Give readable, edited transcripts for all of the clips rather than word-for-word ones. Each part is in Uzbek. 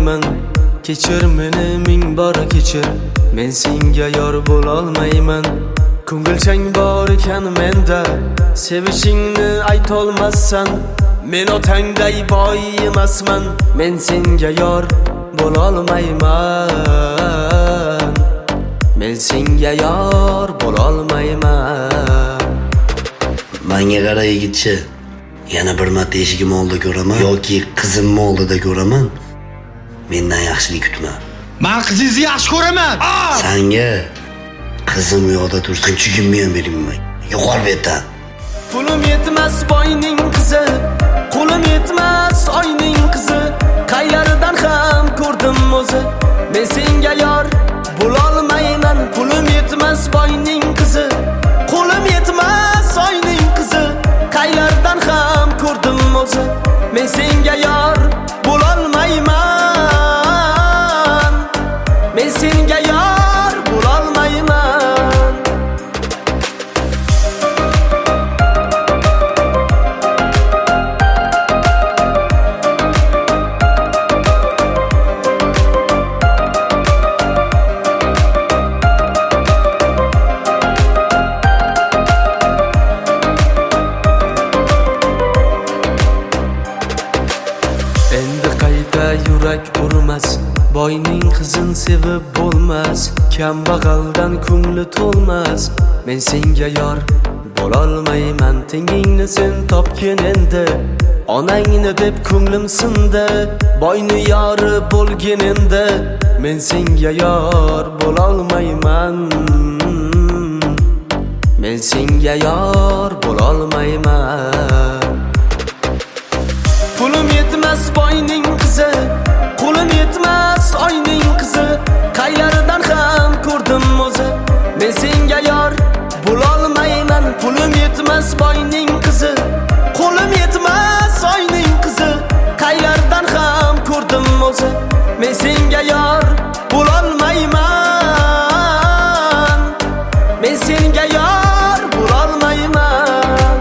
olmayman. Kechir meni ming bor kechir, men senga yor bo'lolmayman. Ko'ngilchang bor ekan menda, sevishingni aytolmassan. Men otangday boy emasman, men senga yor bo'lolmayman. Men senga yor bo'lolmayman. Menga qara yigitchi, yana bir marta eshigim oldida ko'raman yoki qizimni oldida ko'raman, mendan yaxshilik kutma. Men qizingizni yaxshi ko'raman. Senga qizim u yoqda tursin, chugimni ham bermayman. Yo'qol bu yerdan. Pulim yetmas boyning qizi, qo'lim yetmas oyning qizi. Qaylaridan ham ko'rdim o'zi, men senga yor bo'lolmayman. Pulim yetmas boyning qizi, qo'lim yetmas oyning qizi. Qaylaridan ham ko'rdim o'zi, men senga yor bo'lolmayman. Men senga yor bo'lolmayman. Endi qayta yurak urmas, boyning qizin sevib bo'lmas. Kambag'aldan ko'ngli to'lmas, men senga yor bo'lolmayman. Tengingni sen topgin endi, onangni deb ko'nglim sindi. Boyni yori bo'lgin endi, men senga yor bo'lolmayman. Men senga yor bo'lolmayman. Pulim yetmas boyning qizi, qo'lim yetmas oyning qizi. Qaylaridan ham ko'rdim o'zi, men senga yor bo'lolmayman. Pulim yetmas boyning qizi, qo'lim yetmas oyning qizi. Qaylaridan ham ko'rdim o'zi, men senga yor bo'lolmayman. Men senga yor bo'lolmayman.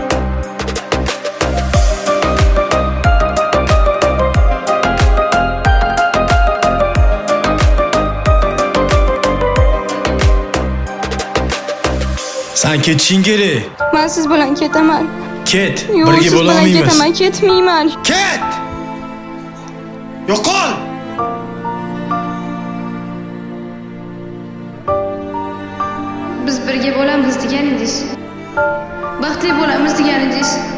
Sen ketishing kerak. Men siz bilan ketaman. Ket, Yo'q, birga siz bilan bo'lolmaymiz. ketaman, ketmayman. Ket! Yo'qol! Biz birga bo'lamiz degan edingiz. Baxtli bo'lamiz degan edingiz.